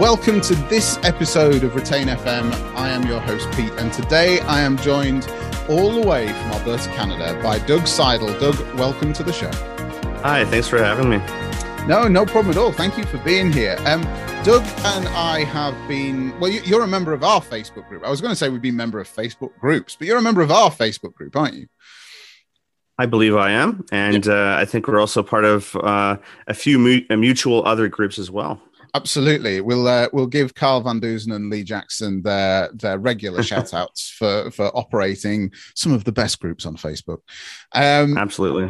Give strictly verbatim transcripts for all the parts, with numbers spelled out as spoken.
welcome to this episode of Retain F M. I am your host, Pete, and today I am joined all the way from Alberta, Canada by Doug Seidel. Doug, welcome to the show. Hi, thanks for having me. No, no problem at all. Thank you for being here. Um, Doug and I have been, well, you're a member of our Facebook group. I was going to say we've been a member of Facebook groups, but you're a member of our Facebook group, aren't you? I believe I am. And uh, I think we're also part of uh, a few mu- mutual other groups as well. Absolutely. We'll uh, we'll give Carl Van Dusen and Lee Jackson their their regular shout outs for, for operating some of the best groups on Facebook. Um, Absolutely.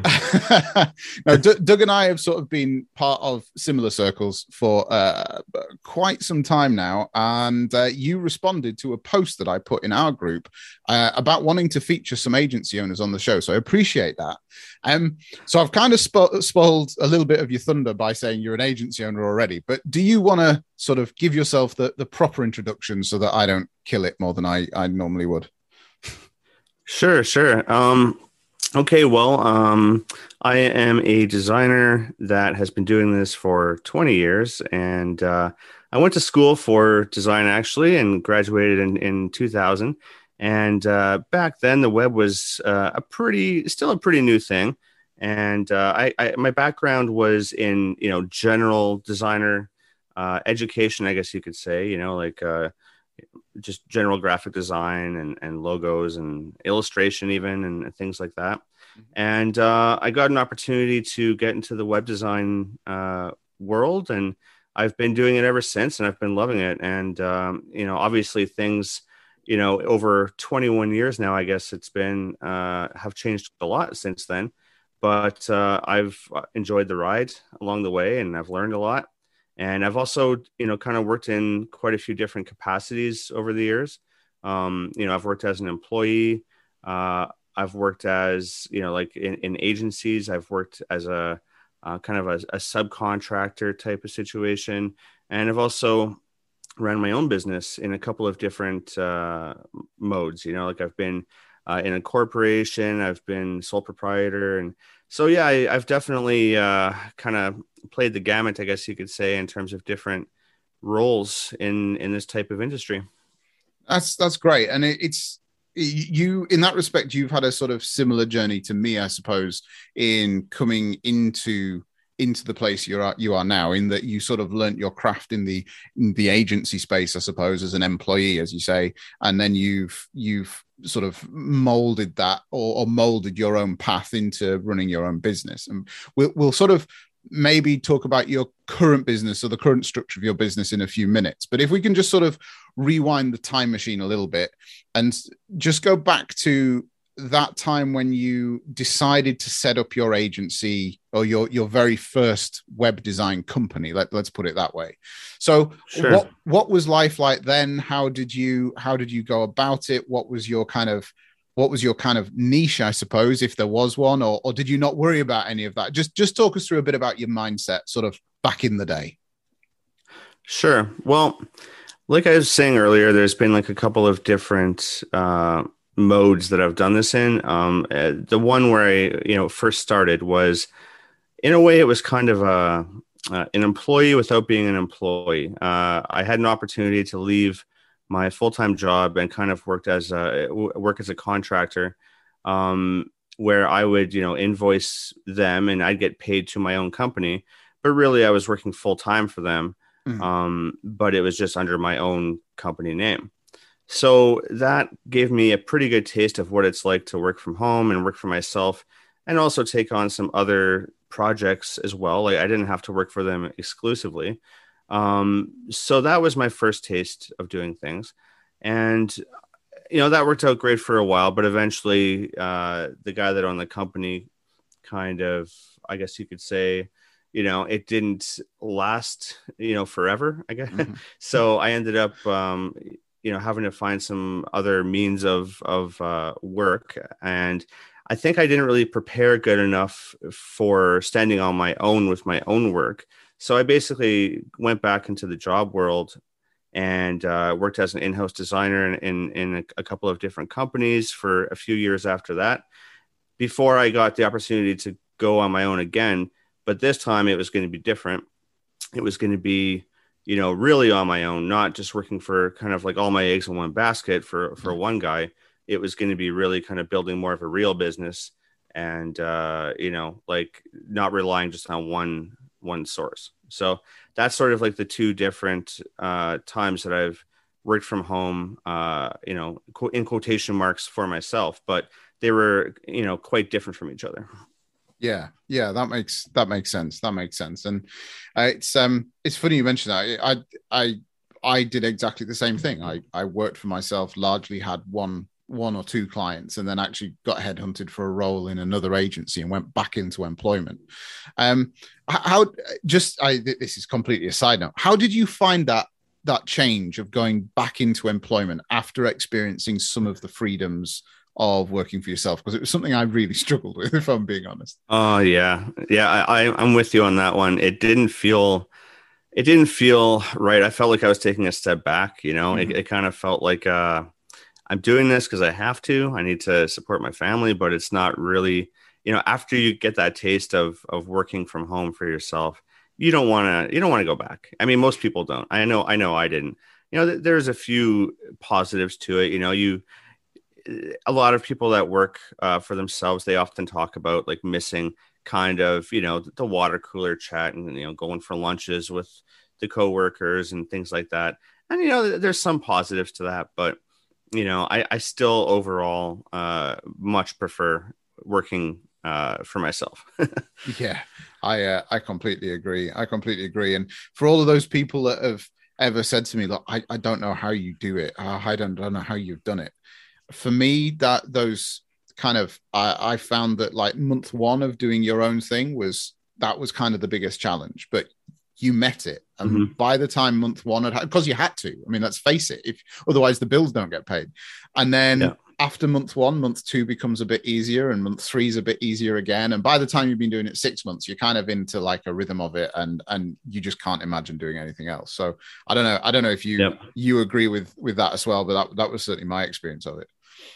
Now, D- Doug and I have sort of been part of similar circles for uh, quite some time now. And uh, you responded to a post that I put in our group uh, about wanting to feature some agency owners on the show. So I appreciate that. Um, so I've kind of spo- spoiled a little bit of your thunder by saying you're an agency owner already, but do you want to sort of give yourself the, the proper introduction so that I don't kill it more than I, I normally would? Sure, sure. Um, okay, well, um, I am a designer that has been doing this for twenty years, and uh, I went to school for design actually and graduated in, in two thousand. And uh, back then, the web was uh, a pretty, still a pretty new thing. And uh, I, I, my background was in, you know, general designer uh, education, I guess you could say, you know, like uh, just general graphic design and, and logos and illustration even and things like that. Mm-hmm. And uh, I got an opportunity to get into the web design uh, world, and I've been doing it ever since, and I've been loving it. And, um, you know, obviously things, you know, over twenty-one years now, I guess it's been, uh, have changed a lot since then. But uh, I've enjoyed the ride along the way, and I've learned a lot. And I've also, you know, kind of worked in quite a few different capacities over the years. Um, you know, I've worked as an employee. Uh, I've worked as, you know, like in, in agencies. I've worked as a uh, kind of a, a subcontractor type of situation. And I've also ran my own business in a couple of different uh, modes. You know, like I've been uh, in a corporation, I've been sole proprietor. And so, yeah, I, I've definitely uh, kind of played the gamut, I guess you could say, in terms of different roles in, in this type of industry. That's, that's great. And it, it's, you, in that respect, you've had a sort of similar journey to me, I suppose, in coming into into the place you're at, you are now, in that you sort of learnt your craft in the in the agency space, I suppose, as an employee, as you say, and then you've you've sort of molded that or, or molded your own path into running your own business. And we'll we'll sort of maybe talk about your current business or the current structure of your business in a few minutes. But if we can just sort of rewind the time machine a little bit and just go back to that time when you decided to set up your agency or your, your very first web design company, let, let's put it that way. So sure. what, what was life like then? How did you, how did you go about it? What was your kind of, what was your kind of niche, I suppose, if there was one, or, or did you not worry about any of that? Just, just talk us through a bit about your mindset sort of back in the day. Sure. Well, like I was saying earlier, there's been like a couple of different, uh, modes that I've done this in. Um, uh, the one where I, you know, first started was, in a way, it was kind of a, uh, an employee without being an employee. Uh, I had an opportunity to leave my full-time job and kind of worked as a work as a contractor, um, where I would, you know, invoice them and I'd get paid to my own company. But really, I was working full-time for them, mm-hmm. um, but it was just under my own company name. So that gave me a pretty good taste of what it's like to work from home and work for myself, and also take on some other projects as well. Like I didn't have to work for them exclusively. Um, so that was my first taste of doing things. And, you know, that worked out great for a while, but eventually uh, the guy that owned the company kind of, I guess you could say, you know, it didn't last, you know, forever, I guess. Mm-hmm. So I ended up, um, you know, having to find some other means of, of uh, work. And I think I didn't really prepare good enough for standing on my own with my own work. So I basically went back into the job world and uh, worked as an in-house designer in, in, in a, a couple of different companies for a few years after that, before I got the opportunity to go on my own again. But this time it was going to be different. It was going to be you know, really on my own, not just working for kind of like all my eggs in one basket for, for Yeah. one guy. It was going to be really kind of building more of a real business and, uh, you know, like not relying just on one, one source. So that's sort of like the two different uh, times that I've worked from home, uh, you know, qu- in quotation marks for myself, but they were, you know, quite different from each other. Yeah, yeah, that makes that makes sense. That makes sense. And uh, it's um it's funny you mentioned that. I I I did exactly the same thing. I I worked for myself, largely had one one or two clients, and then actually got headhunted for a role in another agency and went back into employment. Um, how just I this is completely a side note. How did you find that that change of going back into employment after experiencing some of the freedoms of working for yourself? Because it was something I really struggled with, if I'm being honest. Oh yeah. Yeah. I, I I'm with you on that one. It didn't feel, it didn't feel right. I felt like I was taking a step back, you know, it, Mm-hmm. it kind of felt like, uh, I'm doing this because I have to, I need to support my family, but it's not really, you know, after you get that taste of, of working from home for yourself, you don't want to, you don't want to go back. I mean, most people don't. I know, I know I didn't, you know, th- there's a few positives to it. You know, you, a lot of people that work uh, for themselves, they often talk about like missing kind of, you know, the water cooler chat and, you know, going for lunches with the coworkers and things like that. And, you know, there's some positives to that, but, you know, I, I still overall uh, much prefer working uh, for myself. Yeah, I uh, I completely agree. I completely agree. And for all of those people that have ever said to me, look, I, I don't know how you do it. Uh, I don't, don't know how you've done it. For me, that those kind of I, I found that like month one of doing your own thing was that was kind of the biggest challenge, but you met it. And Mhm. by the time month one had because you had to, I mean, let's face it, if otherwise the bills don't get paid. And Yeah. then after month one, month two becomes a bit easier, and month three is a bit easier again. And by the time you've been doing it six months, you're kind of into like a rhythm of it, and and you just can't imagine doing anything else. So I don't know. I don't know if you Yep. you agree with with that as well, but that that was certainly my experience of it.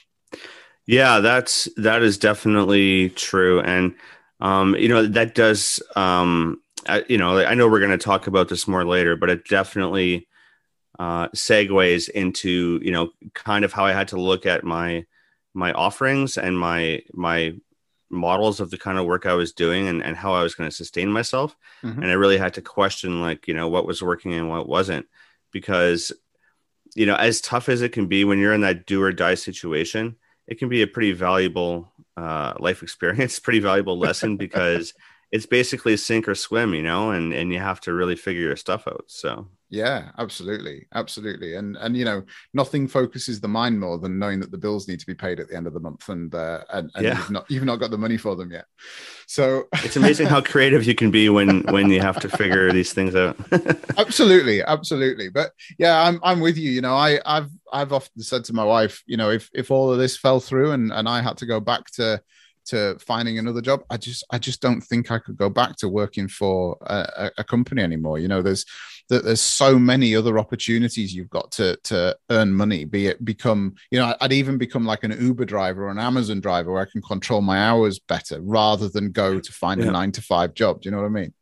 Yeah, that's that is definitely true, and um, you know that does um, I, you know I know we're going to talk about this more later, but it definitely uh, segues into you know kind of how I had to look at my my offerings and my my models of the kind of work I was doing and, and how I was going to sustain myself, Mm-hmm. and I really had to question like you know what was working and what wasn't, because you know, as tough as it can be when you're in that do or die situation, it can be a pretty valuable uh, life experience, pretty valuable lesson because it's basically sink or swim, you know, and and you have to really figure your stuff out. So Yeah, absolutely, absolutely, and and you know, nothing focuses the mind more than knowing that the bills need to be paid at the end of the month, and uh, and and yeah, you've not you've not got the money for them yet. So it's amazing how creative you can be when when you have to figure these things out. absolutely, absolutely, but yeah, I'm I'm with you. You know, I I've I've often said to my wife, you know, if if all of this fell through and and I had to go back to to finding another job, I just I just don't think I could go back to working for a, a company anymore. You know, there's that there's so many other opportunities you've got to to earn money. Be it become, you know, I'd even become like an Uber driver or an Amazon driver where I can control my hours better rather than go to find a Yeah. nine to five job. Do you know what I mean?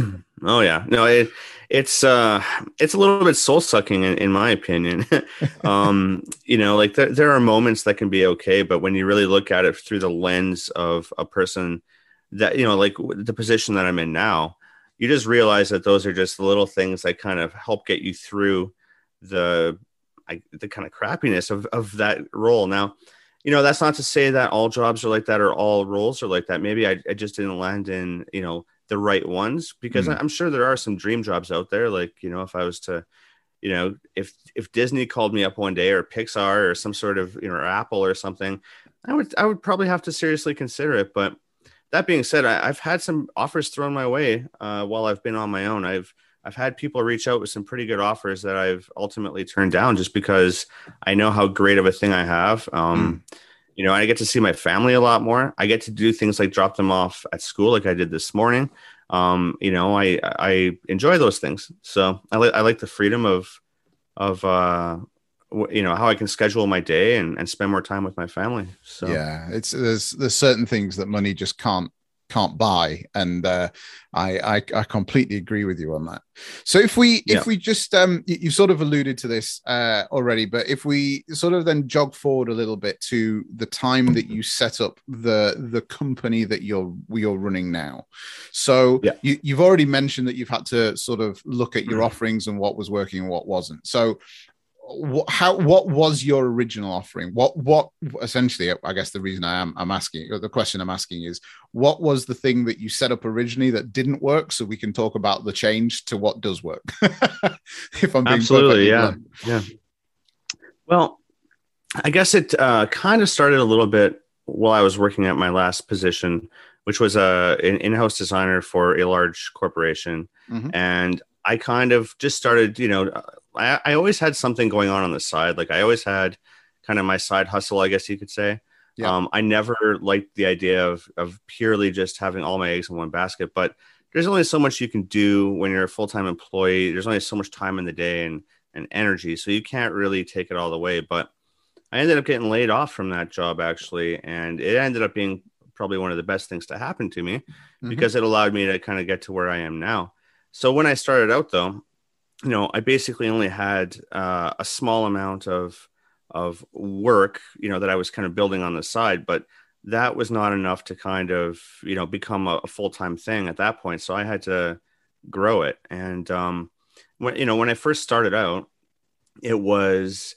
Oh yeah, no, it it's uh it's a little bit soul sucking in, in my opinion. um, you know, like there there are moments that can be okay, but when you really look at it through the lens of a person that you know, like the position that I'm in now, you just realize that those are just the little things that kind of help get you through the I, the kind of crappiness of of that role. Now, you know, that's not to say that all jobs are like that or all roles are like that. Maybe I, I just didn't land in, you know, the right ones because Mm. I'm sure there are some dream jobs out there. Like, you know, if I was to, you know, if, if Disney called me up one day or Pixar or some sort of, you know, or Apple or something, I would, I would probably have to seriously consider it. But that being said, I, I've had some offers thrown my way uh, while I've been on my own. I've, I've had people reach out with some pretty good offers that I've ultimately turned down just because I know how great of a thing I have. Um, Mm. you know, I get to see my family a lot more. I get to do things like drop them off at school, like I did this morning. Um, you know, I I enjoy those things. So I like I like the freedom of of uh, w- you know how I can schedule my day and, and spend more time with my family. So Yeah, it's there's there's certain things that money just can't can't buy. And uh, I, I I completely agree with you on that. So if we Yeah. if we just um you, you sort of alluded to this uh, already, but if we sort of then jog forward a little bit to the time that you set up the the company that you're you're running now. So Yeah. you, you've already mentioned that you've had to sort of look at your offerings and what was working and what wasn't. So what, how what was your original offering? What what essentially, I guess the reason I am I'm asking, the question I'm asking is, what was the thing that you set up originally that didn't work, so we can talk about the change to what does work? If I'm being Absolutely, perfectly yeah, blunt. yeah. Well, I guess it uh, kind of started a little bit while I was working at my last position, which was a an in-house designer for a large corporation, Mm-hmm. and I kind of just started, you know, I, I always had something going on on the side. Like I always had kind of my side hustle, I guess you could say. Yeah. Um, I never liked the idea of of purely just having all my eggs in one basket, but there's only so much you can do when you're a full-time employee. There's only so much time in the day and, and energy. So you can't really take it all the way. But I ended up getting laid off from that job, actually. And it ended up being probably one of the best things to happen to me Mm-hmm. because it allowed me to kind of get to where I am now. So when I started out, though, you know, I basically only had uh, a small amount of of work, you know, that I was kind of building on the side, but that was not enough to kind of, you know, become a, a full-time thing at that point. So I had to grow it. And um, when, you know, when I first started out, it was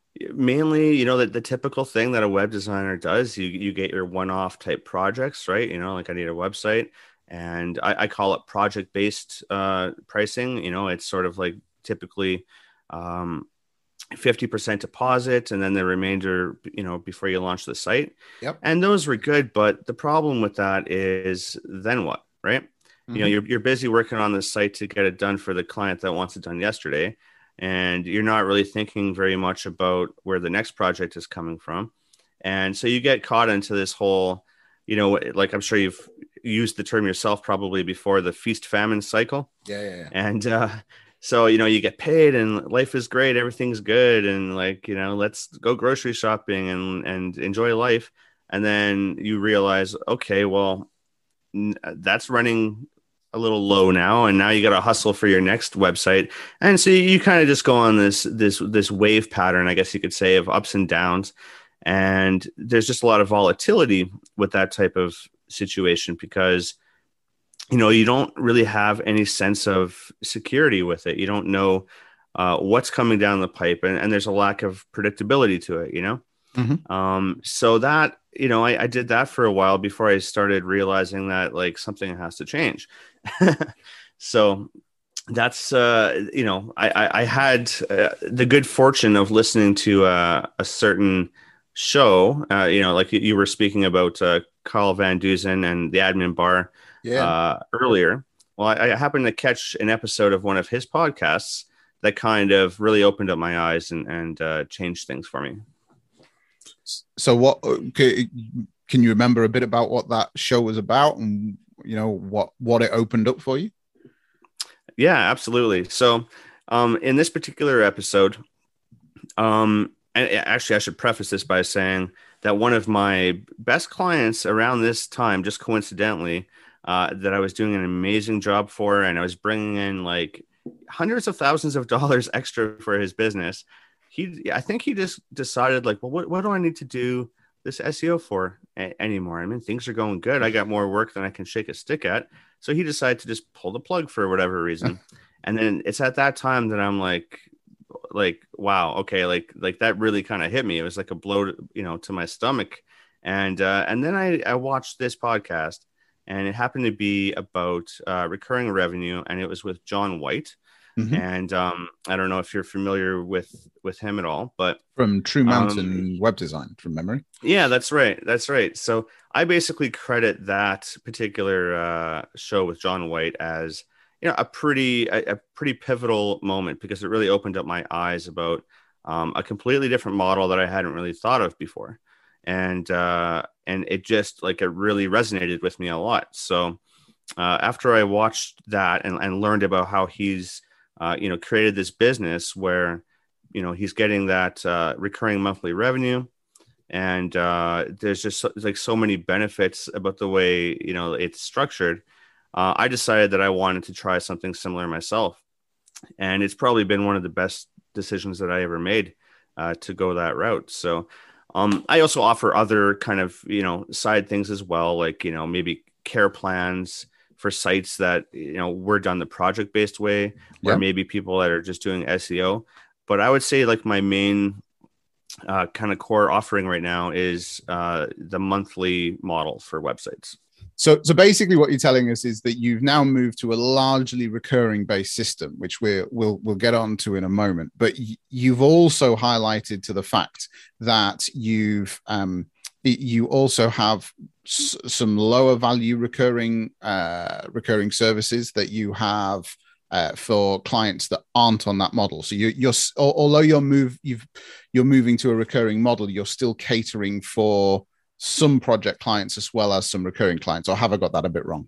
mainly, you know, the, the typical thing that a web designer does. You you get your one-off type projects, right? You know, like I need a website, and I, I call it project-based uh, pricing. You know, it's sort of like typically um, fifty percent deposit and then the remainder, you know, before you launch the site. Yep. And those were good. But the problem with that is then what, right? Mm-hmm. You know, you're, you're busy working on the site to get it done for the client that wants it done yesterday. And you're not really thinking very much about where the next project is coming from. And so you get caught into this whole, you know, like I'm sure you've used the term yourself probably before, the feast famine cycle. Yeah, yeah, yeah. And uh, so, you know, you get paid and life is great. Everything's good. And like, you know, let's go grocery shopping and, and enjoy life. And then you realize, okay, well, n- that's running a little low now. And now you got to hustle for your next website. And so you kind of just go on this, this, this wave pattern, I guess you could say, of ups and downs. And there's just a lot of volatility with that type of situation because, you know, you don't really have any sense of security with it. You don't know uh, what's coming down the pipe, and, and there's a lack of predictability to it, you know? Mm-hmm. Um, so that, you know, I, I did that for a while before I started realizing that like something has to change. So that's, uh, you know, I, I, I had uh, the good fortune of listening to uh, a certain show, uh, you know, like you were speaking about uh, Carl Van Dusen and the Admin Bar Yeah. uh, earlier. Well, I, I happened to catch an episode of one of his podcasts that kind of really opened up my eyes and, and uh, changed things for me. So what can you remember a bit about what that show was about and, you know, what, what it opened up for you? Yeah, absolutely. So um, in this particular episode, um, and actually I should preface this by saying that one of my best clients around this time, just coincidentally, uh, that I was doing an amazing job for, and I was bringing in like hundreds of thousands of dollars extra for his business. He, I think he just decided like, well, what, what do I need to do this S E O for a- anymore? I mean, things are going good. I got more work than I can shake a stick at. So he decided to just pull the plug for whatever reason. And then it's at that time that I'm like, like, wow, okay. Like, like that really kind of hit me. It was like a blow, to, you know, to my stomach. And, uh, and then I, I watched this podcast and it happened to be about uh, recurring revenue. And it was with John White. Mm-hmm. And um, I don't know if you're familiar with with him at all, but from True Mountain um, Web Design, from memory. Yeah, that's right. That's right. So I basically credit that particular uh, show with John White as, you know, a pretty a, a pretty pivotal moment because it really opened up my eyes about um, a completely different model that I hadn't really thought of before, and uh, and it just like it really resonated with me a lot. So uh, after I watched that and, and learned about how he's Uh, you know, created this business where, you know, he's getting that uh, recurring monthly revenue And uh, there's just so, like so many benefits about the way, you know, it's structured. Uh, I decided that I wanted to try something similar myself. And it's probably been one of the best decisions that I ever made uh, to go that route. So um, I also offer other kind of, you know, side things as well, like, you know, maybe care plans for sites that, you know, were done the project based way, or Yeah. maybe people that are just doing S E O. But I would say like my main uh, kind of core offering right now is uh, the monthly model for websites. So, so basically, what you're telling us is that you've now moved to a largely recurring-based system, which we're, we'll we'll get on to in a moment. But y- you've also highlighted to the fact that you've um, you also have s- some lower value recurring uh, recurring services that you have uh, for clients that aren't on that model. So you, you're although you're move you've you're moving to a recurring model, you're still catering for some project clients as well as some recurring clients, or have I got that a bit wrong?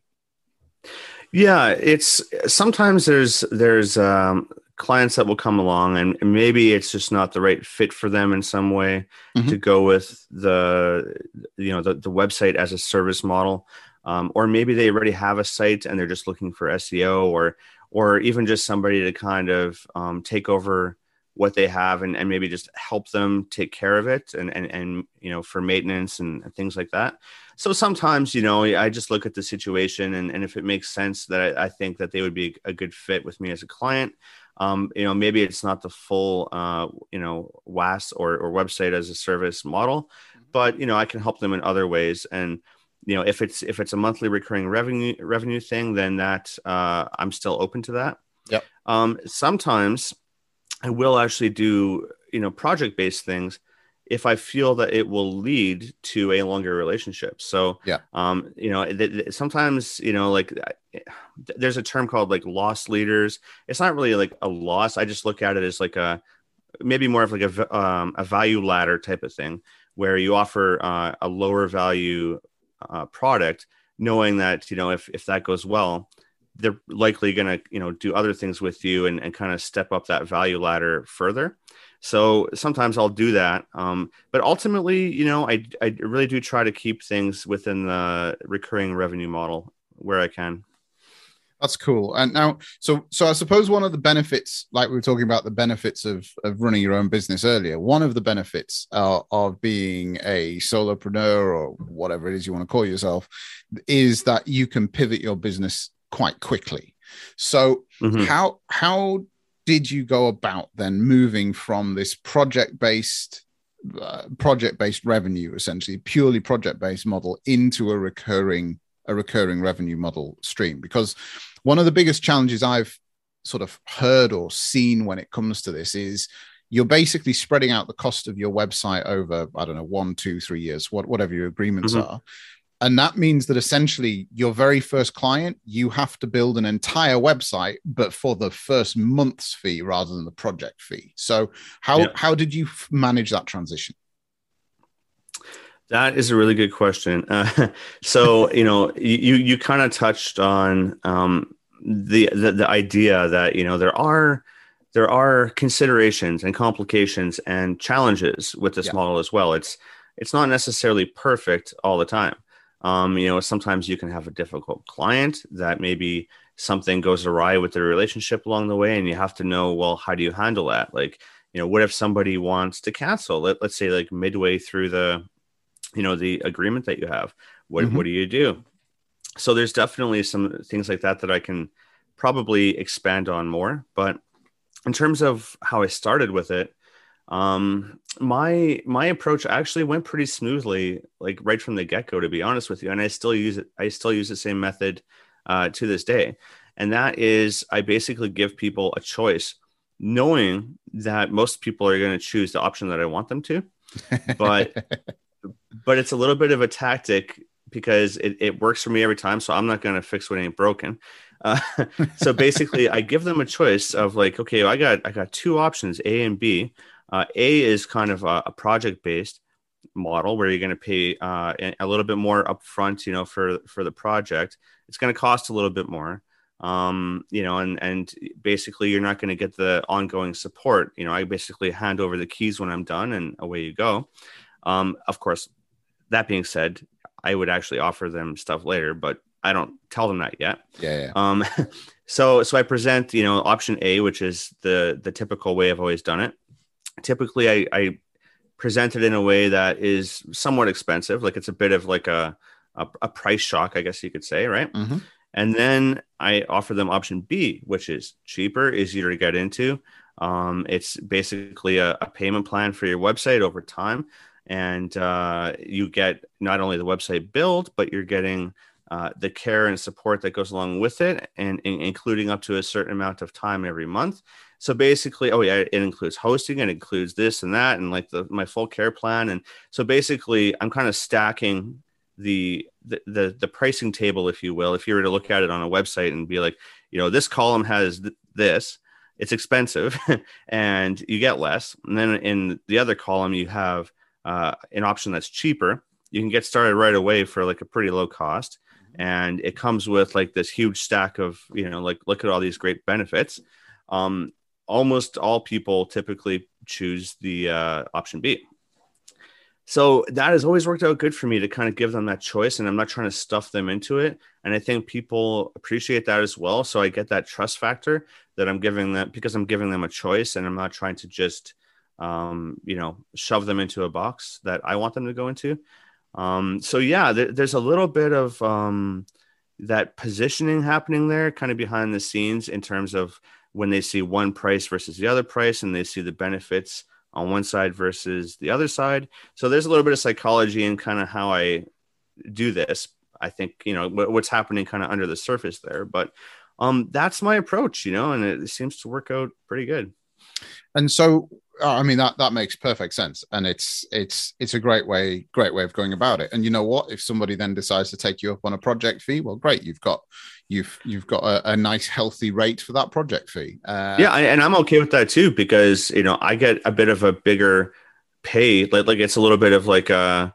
Yeah, it's sometimes there's there's um, clients that will come along, and maybe it's just not the right fit for them in some way Mm-hmm. to go with the you know the, the website as a service model, um, or maybe they already have a site and they're just looking for S E O, or or even just somebody to kind of um, take over what they have and, and maybe just help them take care of it and and, and you know for maintenance and, and things like that. So sometimes, you know, I just look at the situation and, and if it makes sense that I, I think that they would be a good fit with me as a client, um, you know, maybe it's not the full, uh, you know, W A S or, or website as a service model, but, you know, I can help them in other ways. And, you know, if it's, if it's a monthly recurring revenue revenue thing, then that uh, I'm still open to that. Yep. Um, sometimes I will actually do, you know, project-based things if I feel that it will lead to a longer relationship. So, yeah, um, you know, th- th- sometimes, you know, like th- there's a term called like loss leaders. It's not really like a loss. I just look at it as like a, maybe more of like a, um, a value ladder type of thing where you offer uh, a lower value uh, product, knowing that, you know, if, if that goes well, they're likely going to, you know, do other things with you and, and kind of step up that value ladder further. So sometimes I'll do that. Um, but ultimately, you know, I, I really do try to keep things within the recurring revenue model where I can. That's cool. And now, so so I suppose one of the benefits, like we were talking about the benefits of, of running your own business earlier, one of the benefits uh, of being a solopreneur or whatever it is you want to call yourself is that you can pivot your business quite quickly. So mm-hmm. how how did you go about then moving from this project-based uh, project-based revenue, essentially purely project-based model, into a recurring a recurring revenue model stream? Because one of the biggest challenges I've sort of heard or seen when it comes to this is you're basically spreading out the cost of your website over, I don't know, one, two, three years, what, whatever your agreements mm-hmm. are. And that means that essentially your very first client, you have to build an entire website, but for the first month's fee rather than the project fee. So how, yeah. how did you manage that transition? That is a really good question. Uh, so, you know, you, you kind of touched on um, the, the, the idea that, you know, there are, there are considerations and complications and challenges with this yeah. model as well. It's, it's not necessarily perfect all the time. Um, you know, sometimes you can have a difficult client that maybe something goes awry with their relationship along the way, and you have to know, well, how do you handle that? Like, you know, what if somebody wants to cancel? Let, let's say like midway through the, you know, the agreement that you have, what, mm-hmm. what do you do? So there's definitely some things like that that I can probably expand on more. But in terms of how I started with it, um, my, my approach actually went pretty smoothly, like right from the get-go, to be honest with you. And I still use it. I still use the same method uh, to this day. And that is, I basically give people a choice, knowing that most people are going to choose the option that I want them to. But but it's a little bit of a tactic because it, it works for me every time. So I'm not going to fix what ain't broken. Uh, so basically I give them a choice of like, okay, I got, I got two options, A and B. Uh, A is kind of a, a project-based model where you're going to pay uh, a little bit more upfront, you know, for, for the project. It's going to cost a little bit more, um, you know, and, and basically you're not going to get the ongoing support. You know, I basically hand over the keys when I'm done and away you go. Um, of course, that being said, I would actually offer them stuff later, but I don't tell them that yet. Yeah. yeah. Um, so, so I present, you know, option A, which is the, the typical way I've always done it. Typically I, I present it in a way that is somewhat expensive. Like it's a bit of like a, a, a price shock, I guess you could say. Right. Mm-hmm. And then I offer them option B, which is cheaper, easier to get into. Um, it's basically a, a payment plan for your website over time. And uh, you get not only the website build, but you're getting uh, the care and support that goes along with it, and, and including up to a certain amount of time every month. So basically, oh yeah, it includes hosting, it includes this and that, and like the, my full care plan. And so basically, I'm kind of stacking the, the the the pricing table, if you will. If you were to look at it on a website and be like, you know, this column has th- this, it's expensive, and you get less. And then in the other column, you have uh, an option that's cheaper. You can get started right away for like a pretty low cost. And it comes with like this huge stack of, you know, like, look at all these great benefits. Um, almost all people typically choose the uh, option B. So that has always worked out good for me to kind of give them that choice, and I'm not trying to stuff them into it. And I think people appreciate that as well. So I get that trust factor that I'm giving them, because I'm giving them a choice, and I'm not trying to just, um, you know, shove them into a box that I want them to go into. Um, so yeah, there, there's a little bit of um, that positioning happening there, kind of behind the scenes, in terms of when they see one price versus the other price, and they see the benefits on one side versus the other side. So there's a little bit of psychology in kind of how I do this. I think, you know, what's happening kind of under the surface there, but um, that's my approach, you know, and it seems to work out pretty good. And so, I mean, that, that makes perfect sense. And it's, it's, it's a great way, great way of going about it. And you know what, if somebody then decides to take you up on a project fee, well, great. You've got, you've, you've got a, a nice healthy rate for that project fee. Uh, yeah. And I'm okay with that too, because, you know, I get a bit of a bigger pay, like, like it's a little bit of like a,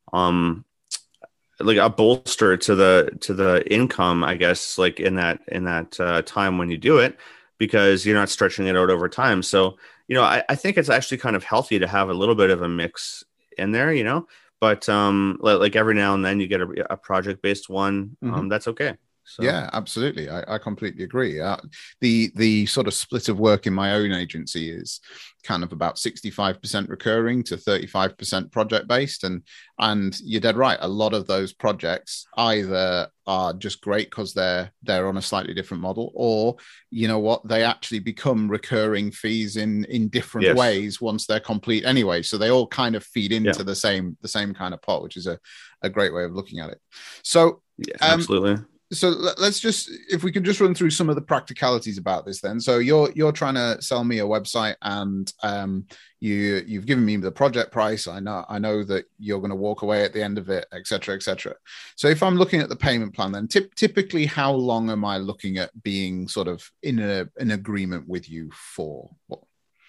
um, like a bolster to the, to the income, I guess, like in that, in that uh, time when you do it, because you're not stretching it out over time. So, you know, I, I think it's actually kind of healthy to have a little bit of a mix in there, you know, but um, like, like every now and then you get a, a project-based one. Um, mm-hmm. That's okay. So. Yeah, absolutely. I, I completely agree. Uh, the the sort of split of work in my own agency is kind of about sixty-five percent recurring to thirty-five percent project based. And and you're dead right. A lot of those projects either are just great because they're they're on a slightly different model, or you know what, they actually become recurring fees in in different yes. ways once they're complete anyway. So they all kind of feed into yeah. the same the same kind of pot, which is a, a great way of looking at it. So yeah, um, absolutely. So let's just, if we could just run through some of the practicalities about this then. So you're you're trying to sell me a website, and um, you you've given me the project price. I know I know that you're going to walk away at the end of it, et cetera, et cetera. So if I'm looking at the payment plan, then tip, typically how long am I looking at being sort of in a, an agreement with you for? What?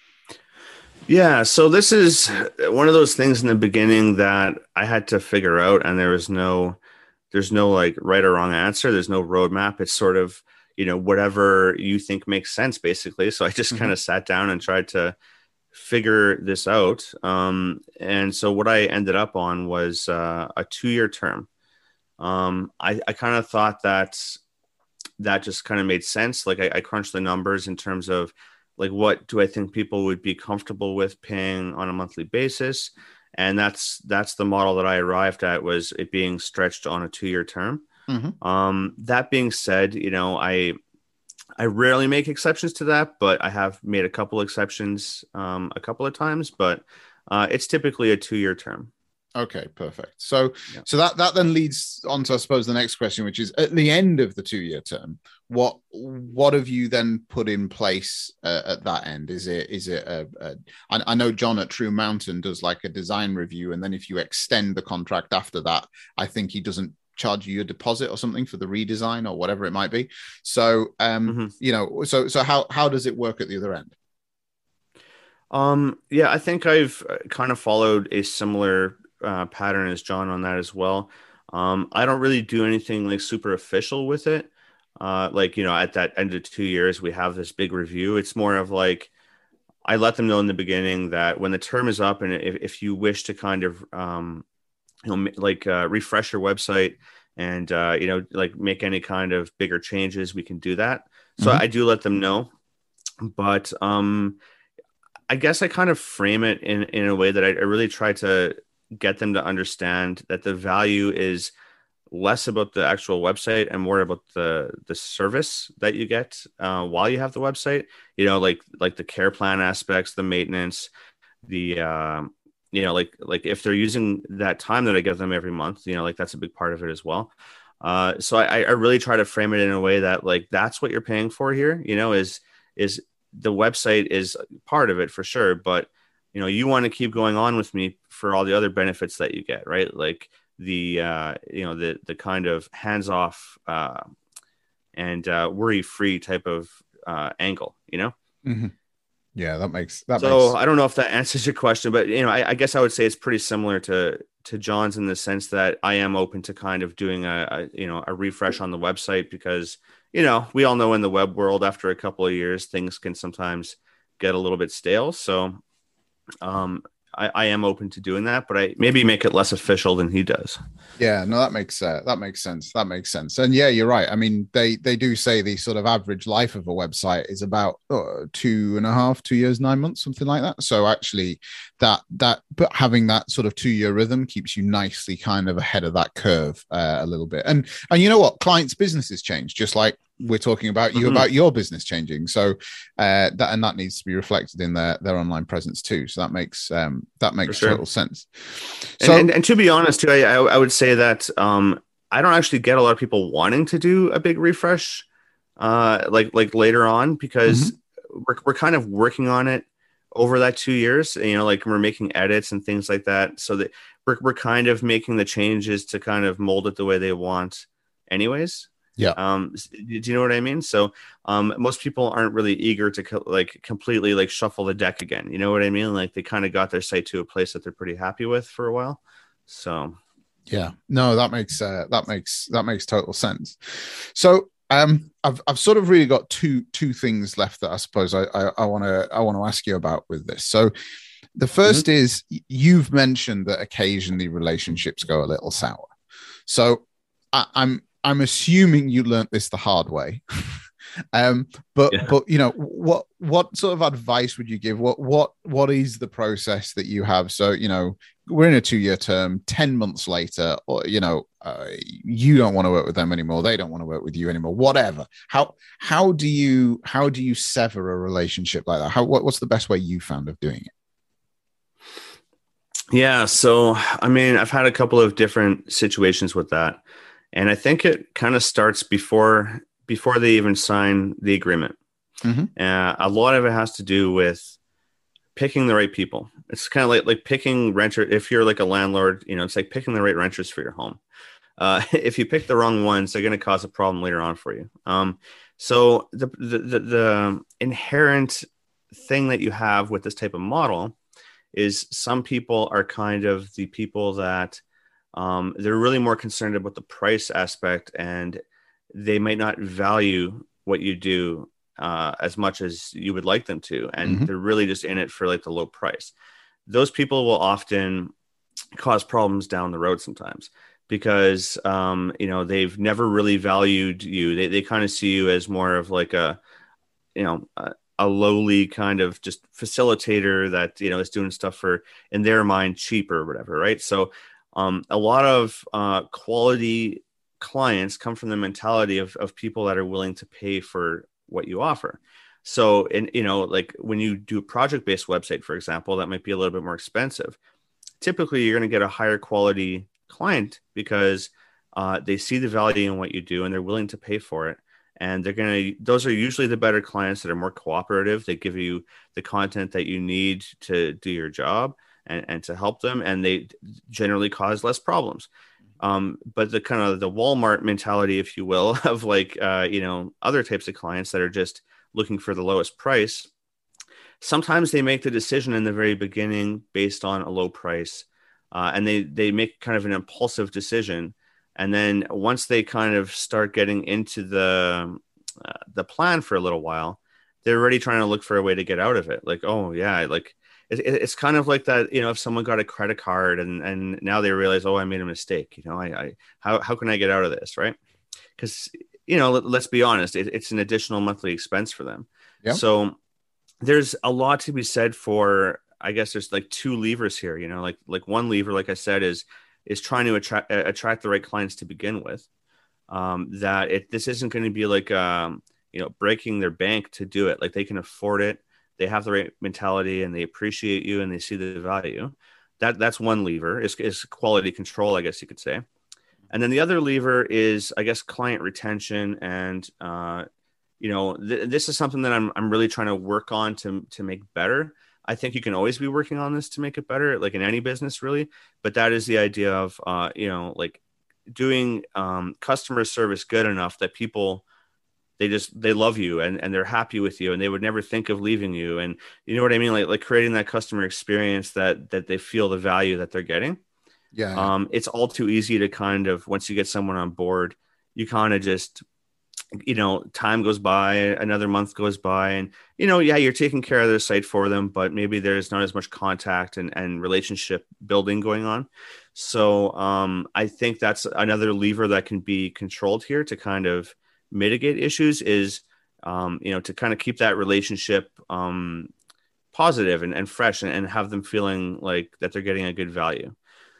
Yeah, so this is one of those things in the beginning that I had to figure out, and there was no. There's no like right or wrong answer. There's no roadmap. It's sort of, you know, whatever you think makes sense, basically. So I just mm-hmm. kind of sat down and tried to figure this out. Um, and so what I ended up on was uh, a two-year term. Um, I, I kind of thought that that just kind of made sense. Like I, I crunched the numbers in terms of like, what do I think people would be comfortable with paying on a monthly basis? And that's that's the model that I arrived at, was it being stretched on a two-year term. Mm-hmm. Um, that being said, you know, I I rarely make exceptions to that, but I have made a couple exceptions um, a couple of times. But uh, it's typically a two-year term. Okay, perfect. So, yeah. so that that then leads on to, I suppose, the next question, which is at the end of the two-year term, what what have you then put in place uh, at that end? Is it is it a, a I, I know John at True Mountain does like a design review, and then if you extend the contract after that, I think he doesn't charge you a deposit or something for the redesign or whatever it might be. So, um, mm-hmm. you know, so so how how does it work at the other end? Um, yeah, I think I've kind of followed a similar uh, pattern as John on that as well. Um, I don't really do anything like super official with it. Uh, like, you know, at that end of two years, we have this big review. It's more of like, I let them know in the beginning that when the term is up, and if, if you wish to kind of, um, you know, like uh, refresh your website and, uh, you know, like make any kind of bigger changes, we can do that. So Mm-hmm. I do let them know, but um, I guess I kind of frame it in, in a way that I, I really try to get them to understand that the value is less about the actual website and more about the the service that you get uh, while you have the website. You know, like like the care plan aspects, the maintenance, the um, you know, like like if they're using that time that I give them every month, you know, like that's a big part of it as well. Uh, so I, I really try to frame it in a way that like that's what you're paying for here. You know, is is the website is part of it for sure, but you know, you want to keep going on with me for all the other benefits that you get, right? Like the uh, you know the the kind of hands off uh, and uh, worry free type of uh, angle, you know. Mm-hmm. Yeah, that makes that So makes I don't know if that answers your question, but you know, I, I guess I would say it's pretty similar to to John's in the sense that I am open to kind of doing a, a you know a refresh on the website because you know we all know in the web world after a couple of years things can sometimes get a little bit stale. So um, I, I am open to doing that, but I maybe make it less official than he does. Yeah, no, that makes uh, that makes sense. That makes sense. And yeah, you're right. I mean, they they do say the sort of average life of a website is about uh, two and a half, two years, nine months, something like that. So actually, that that but having that sort of two year rhythm keeps you nicely kind of ahead of that curve uh, a little bit. And and you know what, clients' businesses change, just like we're talking about you mm-hmm. about your business changing. So uh, that and that needs to be reflected in their their online presence too. So that makes um, that makes sure. total sense. So and, and, and to be honest, too, I, I would say that um, I don't actually get a lot of people wanting to do a big refresh, uh, like like later on, because mm-hmm. we're we're kind of working on it over that two years. You know, like we're making edits and things like that, so that we're we're kind of making the changes to kind of mold it the way they want, anyways. Yeah. Um, do you know what I mean? So, um, most people aren't really eager to co- like completely like shuffle the deck again. You know what I mean? Like they kind of got their site to a place that they're pretty happy with for a while. So, yeah, no, that makes uh, that makes that makes total sense. So, um, I've I've sort of really got two two things left that I suppose I I want to I want to ask you about with this. So, the first mm-hmm. is you've mentioned that occasionally relationships go a little sour. So, I, I'm. I'm assuming you learned this the hard way, um, but yeah. but you know what what sort of advice would you give? What what what is the process that you have? So you know we're in a two year term. Ten months later, or you know uh, you don't want to work with them anymore. They don't want to work with you anymore. Whatever. How how do you how do you sever a relationship like that? How what, what's the best way you found of doing it? Yeah. So I mean, I've had a couple of different situations with that. And I think it kind of starts before before they even sign the agreement. Mm-hmm. Uh, a lot of it has to do with picking the right people. It's kind of like like picking renter. If you're like a landlord, you know, it's like picking the right renters for your home. Uh, if you pick the wrong ones, they're going to cause a problem later on for you. Um, so the, the the the inherent thing that you have with this type of model is some people are kind of the people that Um, they're really more concerned about the price aspect, and they might not value what you do uh, as much as you would like them to. And mm-hmm. they're really just in it for like the low price. Those people will often cause problems down the road sometimes because, um, you know, they've never really valued you. They, they kind of see you as more of like a, you know, a, a lowly kind of just facilitator that, you know, is doing stuff for, in their mind, cheap or whatever. Right. So, Um, a lot of uh, quality clients come from the mentality of, of people that are willing to pay for what you offer. So, and you know, like when you do a project-based website, for example, that might be a little bit more expensive. Typically, you're going to get a higher quality client because uh, they see the value in what you do and they're willing to pay for it. And they're going to, those are usually the better clients that are more cooperative. They give you the content that you need to do your job. And, and to help them, and they generally cause less problems. Um, but the kind of the Walmart mentality, if you will, of like, uh, you know, other types of clients that are just looking for the lowest price, sometimes they make the decision in the very beginning based on a low price. Uh, and they, they make kind of an impulsive decision. And then once they kind of start getting into the, uh, the plan for a little while, they're already trying to look for a way to get out of it. Like, oh yeah, like it, it's kind of like that, you know, if someone got a credit card and, and now they realize, oh, I made a mistake, you know, I, I how, how can I get out of this? Right. Because, you know, let, let's be honest, it, it's an additional monthly expense for them. Yeah. So there's a lot to be said for, I guess there's like two levers here, you know, like, like one lever, like I said, is, is trying to attract, attract the right clients to begin with. Um, that it, this isn't going to be like, um, you know, breaking their bank to do it. Like they can afford it. They have the right mentality and they appreciate you and they see the value. That that's one lever is, is quality control, I guess you could say. And then the other lever is, I guess, client retention. And, uh, you know, th- this is something that I'm, I'm really trying to work on to, to make better. I think you can always be working on this to make it better, like in any business really. But that is the idea of, uh, you know, like doing um, customer service good enough that people, they just, they love you and, and they're happy with you and they would never think of leaving you. And you know what I mean? Like, like creating that customer experience that, that they feel the value that they're getting. Yeah, yeah. Um, it's all too easy to kind of, once you get someone on board, you kind of just, you know, time goes by, another month goes by and, you know, yeah, you're taking care of their site for them, but maybe there's not as much contact and, and relationship building going on. So um, I think that's another lever that can be controlled here to kind of mitigate issues is, um, you know, to kind of keep that relationship um, positive and, and fresh and, and have them feeling like that they're getting a good value.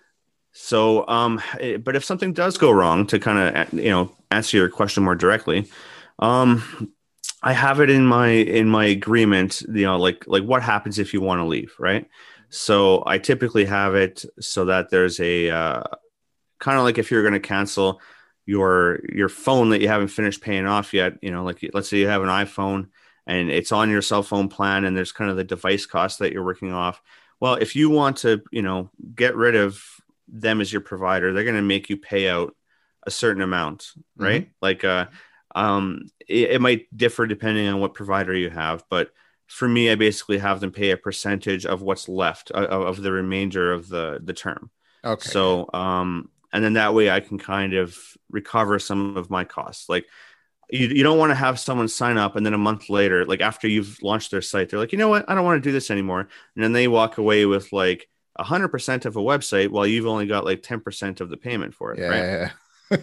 So, um, but if something does go wrong, to kind of, you know, answer your question more directly, um, I have it in my, in my agreement, you know, like, like what happens if you want to leave, right? So I typically have it so that there's a, uh, kind of like if you're going to cancel your, your phone that you haven't finished paying off yet, you know, like let's say you have an iPhone and it's on your cell phone plan and there's kind of the device cost that you're working off. Well, if you want to, you know, get rid of them as your provider, they're going to make you pay out a certain amount, right? Mm-hmm. Like, uh, um, it, it might differ depending on what provider you have, but for me, I basically have them pay a percentage of what's left of, of the remainder of the, the term. Okay. So, um, and then that way I can kind of recover some of my costs. Like you, you don't want to have someone sign up and then a month later, like after you've launched their site, they're like, you know what? I don't want to do this anymore. And then they walk away with like a hundred percent of a website while you've only got like ten percent of the payment for it. Yeah. Right.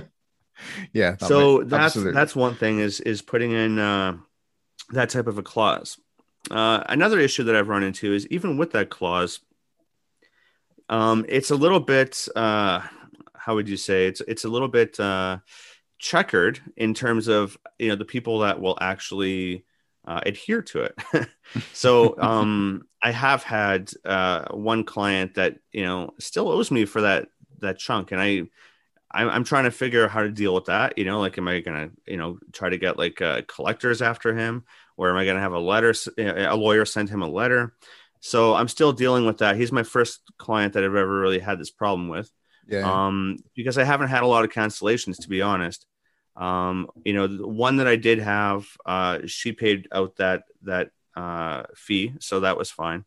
Yeah. That so makes, that's, absolutely. that's one thing is, is putting in, uh, that type of a clause. Uh, another issue that I've run into is even with that clause, um, it's a little bit, uh, how would you say it's, it's a little bit, uh, checkered in terms of, you know, the people that will actually, uh, adhere to it. So, um, I have had, uh, one client that, you know, still owes me for that, that chunk. And I, I'm, I'm trying to figure out how to deal with that. You know, like, am I going to, you know, try to get like, uh, collectors after him, or am I going to have a letter, a lawyer send him a letter? So I'm still dealing with that. He's my first client that I've ever really had this problem with. Yeah. Um, because I haven't had a lot of cancellations, to be honest. Um, you know, the one that I did have, uh, she paid out that, that, uh, fee. So that was fine.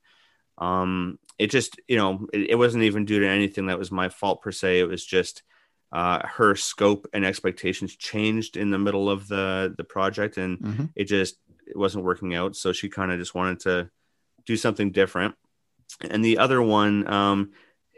Um, it just, you know, it, it wasn't even due to anything that was my fault per se. It was just, uh, her scope and expectations changed in the middle of the, the project, and mm-hmm. it just, it wasn't working out. So she kind of just wanted to do something different. And the other one, um,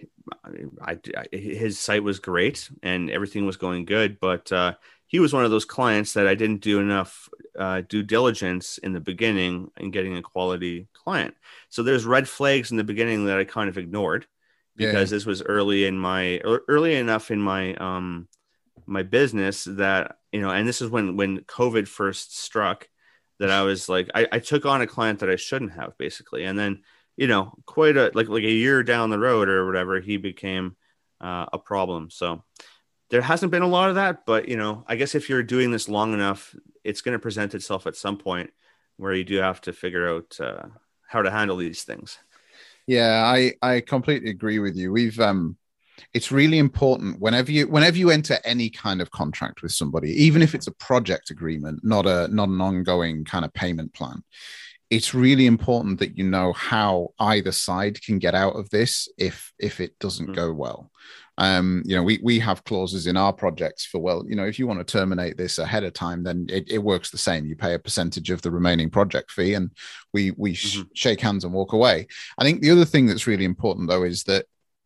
I, I, his site was great and everything was going good, but, uh, he was one of those clients that I didn't do enough uh, due diligence in the beginning in getting a quality client. So there's red flags in the beginning that I kind of ignored because yeah. this was early in my early enough in my um, my business that, you know, and this is when when COVID first struck, that I was like, I, I took on a client that I shouldn't have, basically, and then, you know, quite a like like a year down the road or whatever, he became uh, a problem. So there hasn't been a lot of that, but, you know, I guess if you're doing this long enough, it's going to present itself at some point where you do have to figure out uh, how to handle these things. Yeah, I, I completely agree with you. We've, um, it's really important whenever you, whenever you enter any kind of contract with somebody, even if it's a project agreement, not a, not an ongoing kind of payment plan, it's really important that you know how either side can get out of this if, if it doesn't mm-hmm. go well. Um, you know, we we have clauses in our projects for, well, you know, if you want to terminate this ahead of time, then it, it works the same. You pay a percentage of the remaining project fee, and we we sh- Mm-hmm. shake hands and walk away. I think the other thing that's really important though is that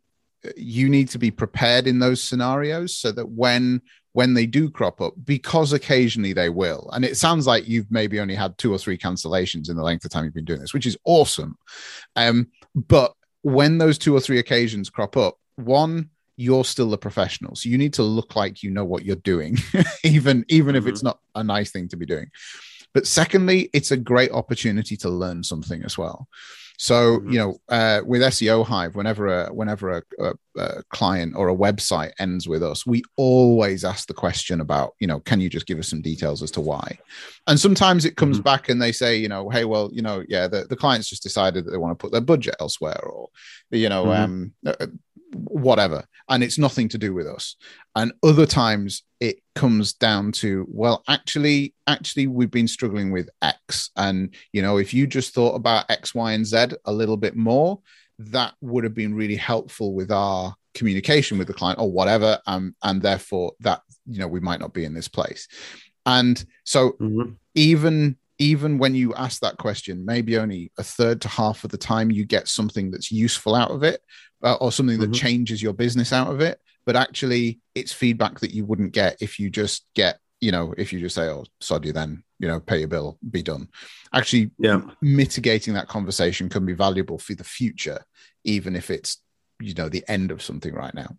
you need to be prepared in those scenarios so that when when they do crop up, because occasionally they will, and it sounds like you've maybe only had two or three cancellations in the length of time you've been doing this, which is awesome. Um, but when those two or three occasions crop up, one, you're still the professional, so you need to look like you know what you're doing, even even Mm-hmm. if it's not a nice thing to be doing. But secondly, it's a great opportunity to learn something as well. So, Mm-hmm. you know, uh, with S E O Hive, whenever a whenever a, a, a client or a website ends with us, we always ask the question about, you know, can you just give us some details as to why? And sometimes it comes Mm-hmm. back and they say, you know, hey, well, you know, yeah, the, the client's just decided that they want to put their budget elsewhere, or, you know, Mm-hmm. um, whatever, and it's nothing to do with us. And other times it comes down to, well, actually actually we've been struggling with X, and you know, if you just thought about X, Y, and Z a little bit more, that would have been really helpful with our communication with the client or whatever, um, and therefore that, you know, we might not be in this place. And so Mm-hmm. even even when you ask that question, maybe only a third to half of the time you get something that's useful out of it, uh, or something that Mm-hmm. changes your business out of it. But actually, it's feedback that you wouldn't get if you just get, you know, if you just say, oh, sod you then, you know, pay your bill, be done. Actually, Yeah. mitigating that conversation can be valuable for the future, even if it's, you know, the end of something right now.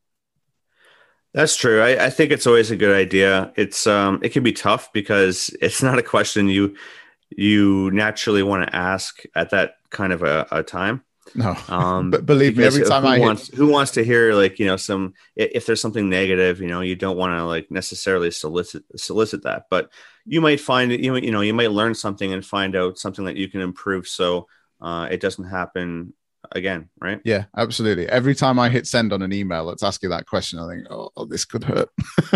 That's true. I, I think it's always a good idea. It's um, it can be tough because it's not a question you you naturally want to ask at that kind of a, a time. No, Um, but believe me, because every time who I wants hit, who wants to hear, like, you know, some if there's something negative, you know, you don't want to like necessarily solicit solicit that, but you might find it, you you know, you might learn something and find out something that you can improve, so uh, it doesn't happen again, right? yeah, absolutely. Every time I hit send on an email that's asking that question, I think, oh, oh this could hurt.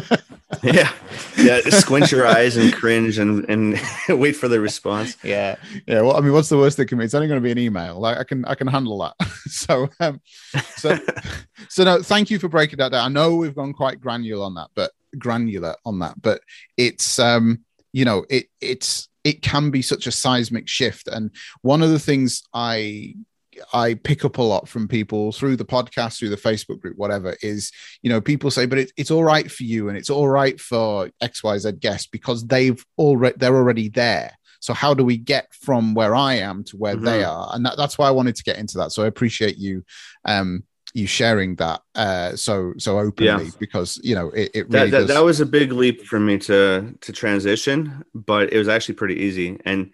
Yeah, yeah. Squint your eyes and cringe and and wait for the response. Yeah, yeah. Well, I mean, what's the worst that can be? It's only going to be an email. Like I can, I can handle that. so, um, so, so no. Thank you for breaking that down. I know we've gone quite granular on that, but granular on that, but it's, um, you know, it it's it can be such a seismic shift. And one of the things I I pick up a lot from people through the podcast, through the Facebook group, whatever, is, you know, people say, but it, it's all right for you and it's all right for X Y Z guests because they've already, they're already there. So how do we get from where I am to where mm-hmm. they are? And that, that's why I wanted to get into that. So I appreciate you, um, you sharing that uh, so so openly, yeah. because, you know, it, it really that, that, does. That was a big leap for me to to transition, but it was actually pretty easy. And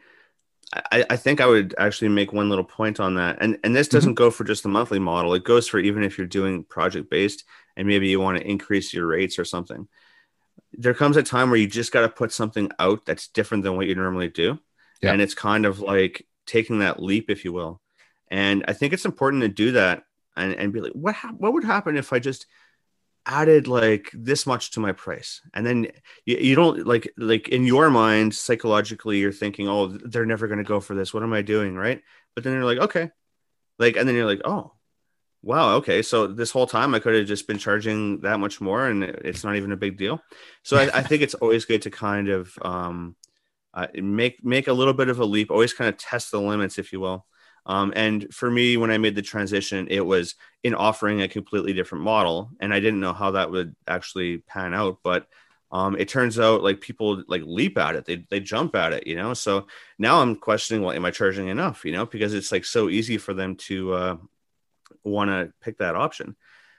I, I think I would actually make one little point on that. And and this doesn't mm-hmm. go for just the monthly model. It goes for even if you're doing project based and maybe you want to increase your rates or something. There comes a time where you just got to put something out that's different than what you normally do. Yeah. And it's kind of like taking that leap, if you will. And I think it's important to do that and, and be like, what ha- what would happen if I just added like this much to my price? And then you, you don't like, like in your mind, psychologically, you're thinking, oh, they're never going to go for this. What am I doing? Right. But then you're like, okay. Like, and then you're like, oh, wow. Okay. So this whole time I could have just been charging that much more and it's not even a big deal. So I, I think it's always good to kind of um, uh, make, make a little bit of a leap, always kind of test the limits, if you will. Um, and for me, when I made the transition, it was in offering a completely different model, and I didn't know how that would actually pan out. But um, it turns out like people like leap at it, they they jump at it, you know. So now I'm questioning, well, am I charging enough? You know, because it's like so easy for them to uh, want to pick that option.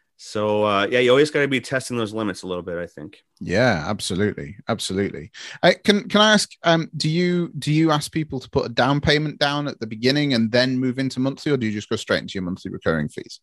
So uh, yeah, you always got to be testing those limits a little bit, I think. Yeah, absolutely, absolutely. Uh, can can I ask? Um, do you do you ask people to put a down payment down at the beginning and then move into monthly, or do you just go straight into your monthly recurring fees?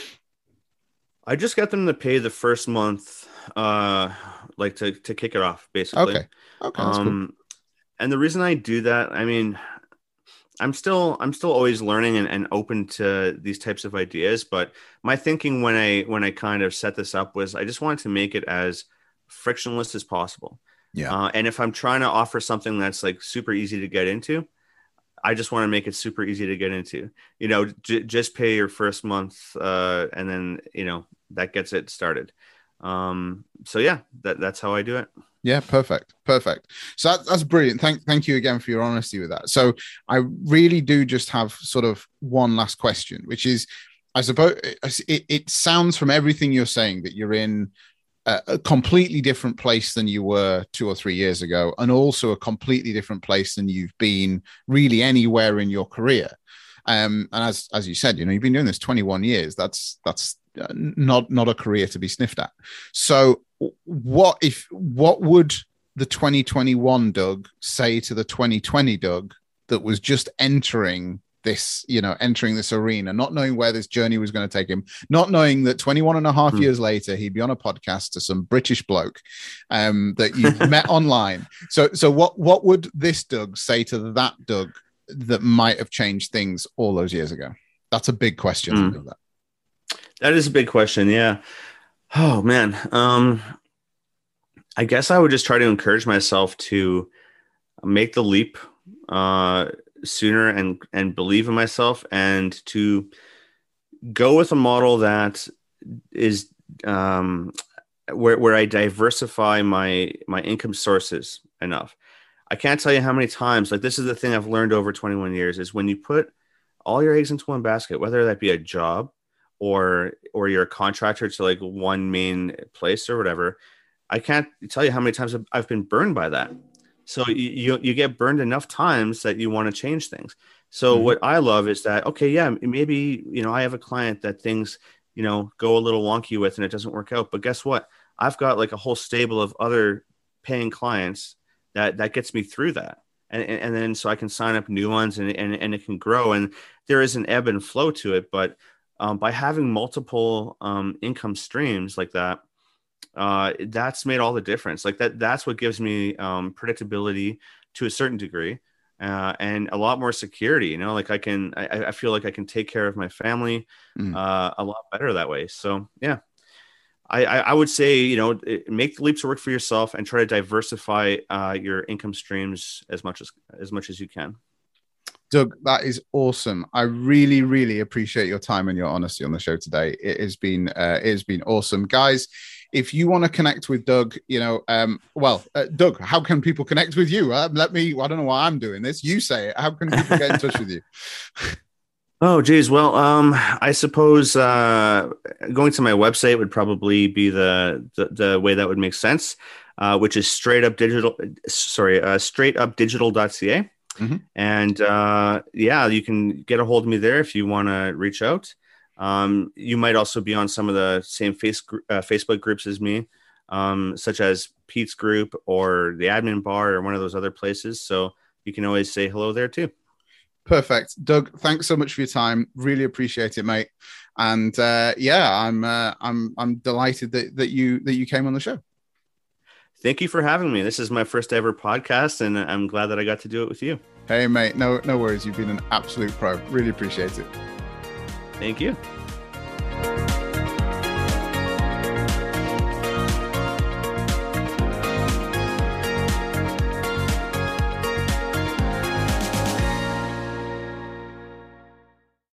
I just got them to pay the first month, uh, like to to kick it off, basically. Okay. Okay. That's um, cool. And the reason I do that, I mean, I'm still I'm still always learning and, and open to these types of ideas. But my thinking when I when I kind of set this up was I just wanted to make it as frictionless as possible. Yeah. Uh, and if I'm trying to offer something that's like super easy to get into, I just want to make it super easy to get into. You know, j- just pay your first month uh, and then, you know, that gets it started. Um, so yeah, that, that's how I do it. Yeah, perfect. Perfect. So that, that's brilliant. Thank, thank you again for your honesty with that. So I really do just have sort of one last question, which is, I suppose it, it sounds from everything you're saying that you're in a, a completely different place than you were two or three years ago, and also a completely different place than you've been really anywhere in your career. Um, and as as you said, you know, you've been doing this twenty-one years. That's that's not not a career to be sniffed at. So what if what would the twenty twenty-one Doug say to the twenty twenty Doug that was just entering this, you know, entering this arena, not knowing where this journey was going to take him, not knowing that twenty-one and a half mm. years later, he'd be on a podcast to some British bloke um, that you met online. So, so what, what would this Doug say to that Doug that might have changed things all those years ago? That's a big question. Mm. That. that is a big question. Yeah. Oh man. Um, I guess I would just try to encourage myself to make the leap, uh, sooner and and believe in myself, and to go with a model that is um where, where I diversify my my income sources enough. I can't tell you how many times, like, this is the thing I've learned over twenty-one years, is when you put all your eggs into one basket, whether that be a job or or you're a contractor to like one main place or whatever, I can't tell you how many times I've been burned by that. So you, you get burned enough times that you want to change things. So mm-hmm. what I love is that, okay, yeah, maybe, you know, I have a client that things, you know, go a little wonky with and it doesn't work out. But guess what? I've got like a whole stable of other paying clients that, that gets me through that. And, and, and then so I can sign up new ones, and, and, and it can grow. And there is an ebb and flow to it. But um, by having multiple um, income streams like that, uh that's made all the difference. Like that that's what gives me um predictability to a certain degree, uh and a lot more security, you know, like I can I, I feel like I can take care of my family mm. uh a lot better that way. So yeah, I I would say, you know, make the leaps to work for yourself and try to diversify uh your income streams as much as as much as you can. Doug, that is awesome. I really, really appreciate your time and your honesty on the show today. It has been, uh, it has been awesome, guys. If you want to connect with Doug, you know, um, well, uh, Doug, how can people connect with you? Uh, let me. I don't know why I'm doing this. You say it. How can people get in touch with you? Oh, geez. Well, um, I suppose uh, going to my website would probably be the the, the way that would make sense, uh, which is straight up digital. Sorry, uh, straight up digital dot c a. Mm-hmm. And uh, yeah, you can get a hold of me there if you want to reach out. Um, you might also be on some of the same face, uh, Facebook groups as me, um, such as Pete's group or the admin bar or one of those other places. So you can always say hello there too. Perfect. Doug, thanks so much for your time. Really appreciate it, mate. And uh, yeah, I'm uh, I'm I'm delighted that, that you that you came on the show. Thank you for having me. This is my first ever podcast, and I'm glad that I got to do it with you. Hey, mate. No, no worries. You've been an absolute pro. Really appreciate it. Thank you.